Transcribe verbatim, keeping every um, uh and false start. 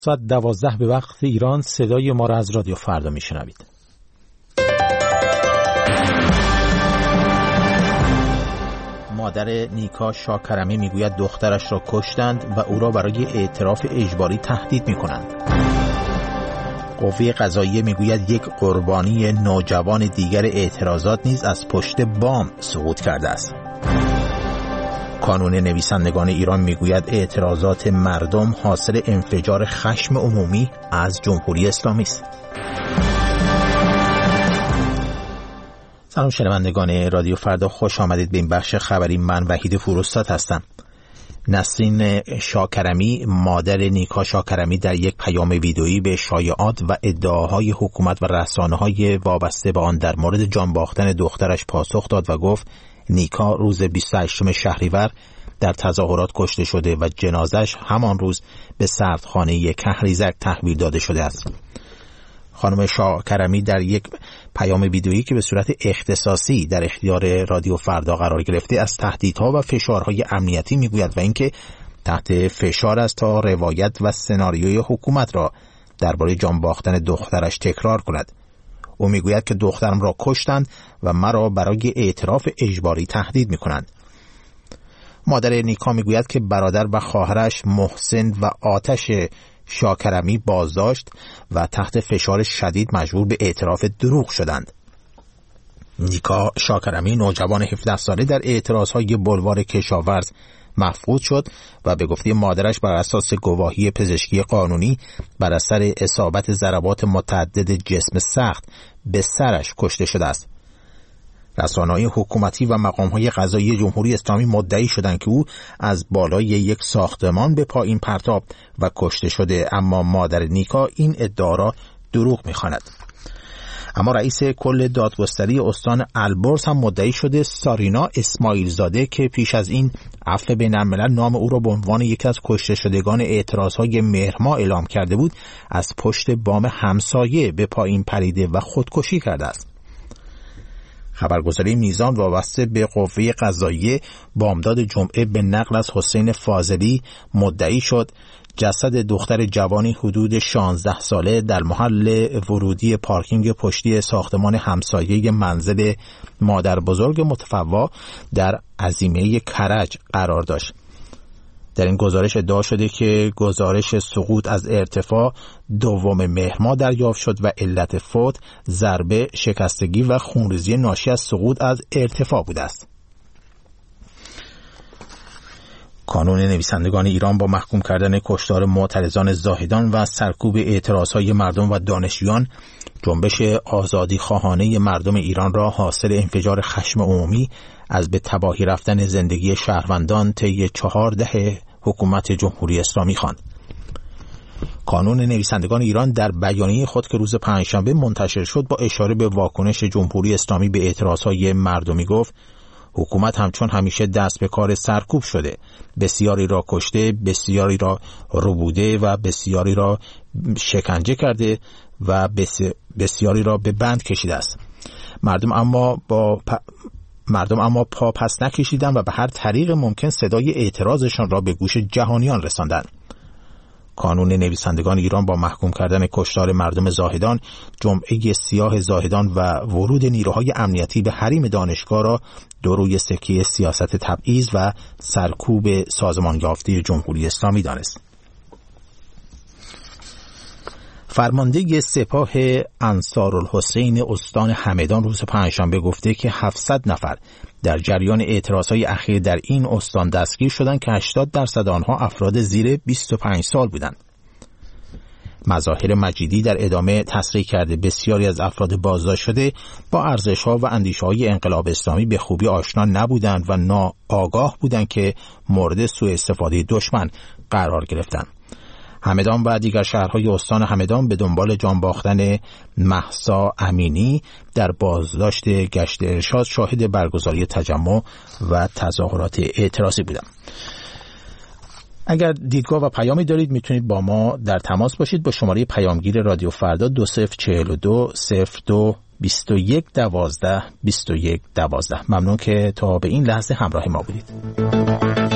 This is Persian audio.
ساعت دوازده به وقت ایران صدای ما را از رادیو فردا میشنوید. مادر نیکا شاکرمی میگوید دخترش را کشتند و او را برای اعتراف اجباری تهدید میکنند. قوه قضاییه میگوید یک قربانی نوجوان دیگر اعتراضات نیز از پشت بام سقوط کرده است. کانون نویسندگان ایران میگوید اعتراضات مردم حاصل انفجار خشم عمومی از جمهوری اسلامی است. سلام شنوندگان رادیو فردا، خوش آمدید به این بخش خبری. من وحید فروستاد هستم. نسرین شاکرمی، مادر نیکا شاکرمی، در یک پیام ویدئویی به شایعات و ادعاهای حکومت و رسانه‌های وابسته به آن در مورد جان باختن دخترش پاسخ داد و گفت نیکا روز بیست و هشتم شهریور در تظاهرات کشته شده و جنازش همان روز به سردخانه کهریزک تحویل داده شده است. خانم شاکرمی در یک پیام ویدئویی که به صورت اختصاصی در اختیار رادیو فردا قرار گرفته از تهدیدها و فشارهای امنیتی میگوید و اینکه تحت فشار است تا روایت و سناریوی حکومت را درباره جان باختن دخترش تکرار کند. او میگوید که دخترم را کشتند و مرا برای اعتراف اجباری تهدید میکنند. مادر نیکا میگوید که برادر و خواهرش محسن و آتش شاکرمی بازداشت و تحت فشار شدید مجبور به اعتراف دروغ شدند. نیکا شاکرمی، نوجوان هفده ساله، در اعتراضهای بلوار کشاورز مفقود شد و به گفته مادرش بر اساس گواهی پزشکی قانونی بر اثر اصابت ضربات متعدد جسم سخت به سرش کشته شده است. رسانه‌های حکومتی و مقام‌های قضایی جمهوری اسلامی مدعی شدند که او از بالای یک ساختمان به پایین پرتاب و کشته شده، اما مادر نیکا این ادعا را دروغ می‌خواند. اما رئیس کل دادگستری استان البرز هم مدعی شده سارینا اسماعیل زاده که پیش از این عفو بین‌الملل نام او را به عنوان یکی از کشته شدگان اعتراضهای مهرماه اعلام کرده بود، از پشت بام همسایه به پایین پریده و خودکشی کرده است. خبرگزاری میزان وابسته به قوه قضاییه بامداد جمعه به نقل از حسین فاضلی مدعی شد جسد دختر جوانی حدود شانزده ساله در محل ورودی پارکینگ پشتی ساختمان همسایه منزل مادر بزرگ متفوا در عظیمه کرج قرار داشت. در این گزارش ادعا شده که گزارش سقوط از ارتفاع دوم مهر ماه دریافت شد و علت فوت ضربه، شکستگی و خونریزی ناشی از سقوط از ارتفاع بوده است. کانون نویسندگان ایران با محکوم کردن کشتار معترضان زاهدان و سرکوب اعتراضهای مردم و دانشجویان، جنبش آزادی خواهانه مردم ایران را حاصل انفجار خشم عمومی از به تباهی رفتن زندگی شهروندان طی چهار دهه حکومت جمهوری اسلامی خواند. کانون نویسندگان ایران در بیانیه خود که روز پنجشنبه منتشر شد با اشاره به واکنش جمهوری اسلامی به اعتراضهای مردمی گفت حکومت همچون همیشه دست به کار سرکوب شده، بسیاری را کشته، بسیاری را ربوده و بسیاری را شکنجه کرده و بسیاری را به بند کشیده است. مردم اما با پ... مردم اما پا پس نکشیدند و به هر طریق ممکن صدای اعتراضشان را به گوش جهانیان رساندند. کانون نویسندگان ایران با محکوم کردن کشتار مردم زاهدان، جمعه سیاه زاهدان و ورود نیروهای امنیتی به حریم دانشگاه را دو روی سکه سیاست تبعیض و سرکوب سازمان یافته جمهوری اسلامی دانست. فرمانده سپاه انصارالحسین استان همدان روز پنجشنبه گفته که هفتصد نفر در جریان اعتراضهای اخیر در این استان دستگیر شدند که هشتاد درصد آنها افراد زیر بیست و پنج سال بودند. مظاهر مجیدی در ادامه تصریح کرده بسیاری از افراد بازداشت شده با ارزش‌ها و اندیشه‌های انقلاب اسلامی به خوبی آشنا نبودند و ناآگاه بودند که مورد سوء استفاده دشمن قرار گرفتند. همدان و دیگر شهرهای استان همدان به دنبال جان باختن مهسا امینی در بازداشت گشت ارشاد شاهد برگزاری تجمع و تظاهرات اعتراضی بودند. اگر دیدگاه و پیامی دارید میتونید با ما در تماس باشید با شماره پیامگیر رادیو فردا دو صفر چهل و دو صفر دو بیست و یک دوازده بیست و یک دوازده. ممنون که تا به این لحظه همراه ما بودید.